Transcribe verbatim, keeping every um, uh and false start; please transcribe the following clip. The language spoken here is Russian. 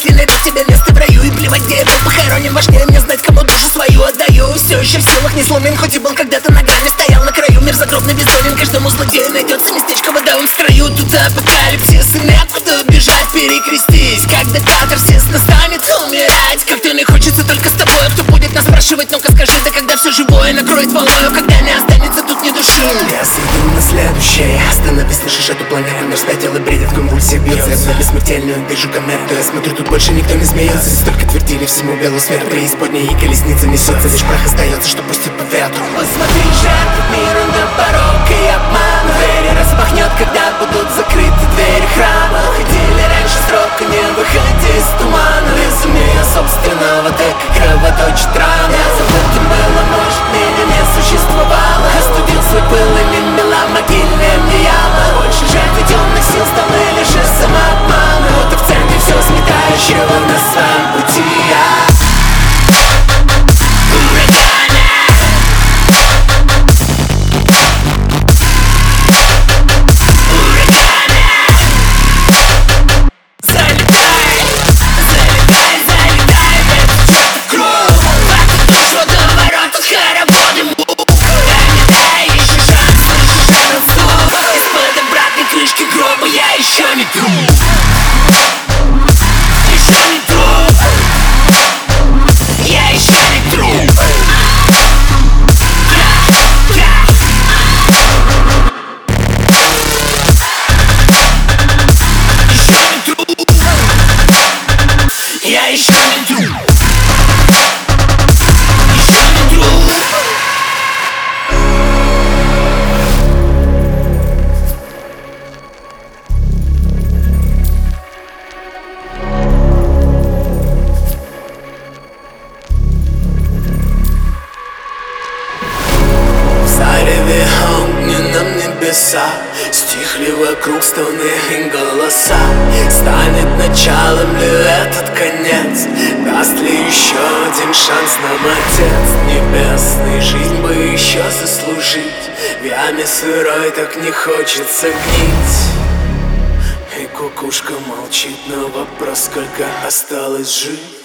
Если найду тебе место в раю и плевать, где я был похоронен, важнее мне знать, кому душу свою отдаю. Все еще в силах не сломлен, хоть и был когда-то на грани, стоял на краю, мир загробный бездонен. Каждому злодею найдется местечко в адовом строю. Тут апокалипсис и некуда бежать, перекрестись. Когда катарсис настанет, умирать как-то не хочется только с тобой. Кто будет нас спрашивать, ну-ка скажи, да когда все живое накроет волною, когда не останется тут ни души. Я сойду на следующее. Остановись, слышишь эту планету, мир спятил и бредит, в конвульсиях бьется. Я в бессмертельную вижу комету. Я смотрю, тут больше никто не смеется. Здесь только твердили всему белую смерть. Преисподней и колесница несется, лишь прах остается, что пустит по ветру. Посмотри же, этот мир, он на порог и обман. Двери распахнет, когда будут закрыты двери храма. Ходили раньше срока, не выходи из тумана. Безумие собственного, так и кровоточит раны. Я забыл, кем было, может, меня не существовало. Остудил свой пыл и не мила могильная мне яма. Больше жертвы темных сил стало лишь из самообмана. Вот и в центре все сметающего на своем пути я. Я еще не труп. Еще не труп. В зареве огненном небеса стихли вокруг стоны и голоса. Станет началом ли этот конец? Даст ли еще один шанс нам Отец Небесный? Жизнь бы еще заслужить. В яме сырой так не хочется гнить. И кукушка молчит на вопрос, сколько осталось жить.